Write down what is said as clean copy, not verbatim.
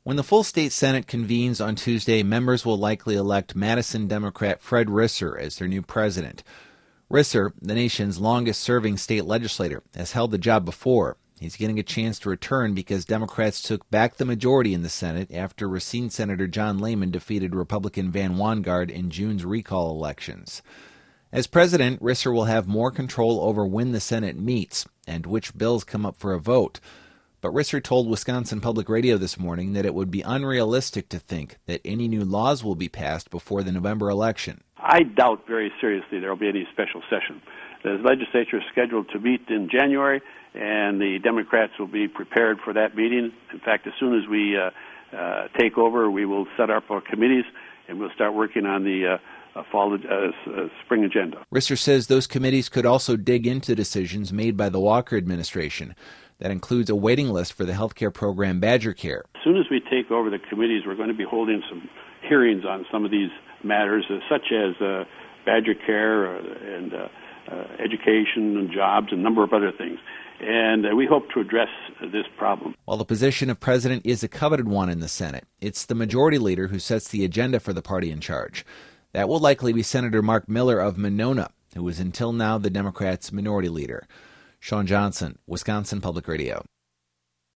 When the full state Senate convenes on Tuesday, members will likely elect Madison Democrat Fred Risser as their new president. Risser, the nation's longest-serving state legislator, has held the job before. He's getting a chance to return because Democrats took back the majority in the Senate after Racine Senator John Lehman defeated Republican Van Wanggaard in June's recall elections. As president, Risser will have more control over when the Senate meets and which bills come up for a vote. But Risser told Wisconsin Public Radio this morning that it would be unrealistic to think that any new laws will be passed before the November election. I doubt very seriously there will be any special session. The legislature is scheduled to meet in January, and the Democrats will be prepared for that meeting. In fact, as soon as we take over, we will set up our committees, and we'll start working on the spring agenda. Risser says those committees could also dig into decisions made by the Walker administration. That includes a waiting list for the health care program Badger Care. As soon as we take over the committees, we're going to be holding some hearings on some of these matters, such as Badger Care and education and jobs and a number of other things. And we hope to address this problem. While the position of president is a coveted one in the Senate, it's the majority leader who sets the agenda for the party in charge. That will likely be Senator Mark Miller of Monona, who is until now the Democrats' minority leader. Sean Johnson, Wisconsin Public Radio.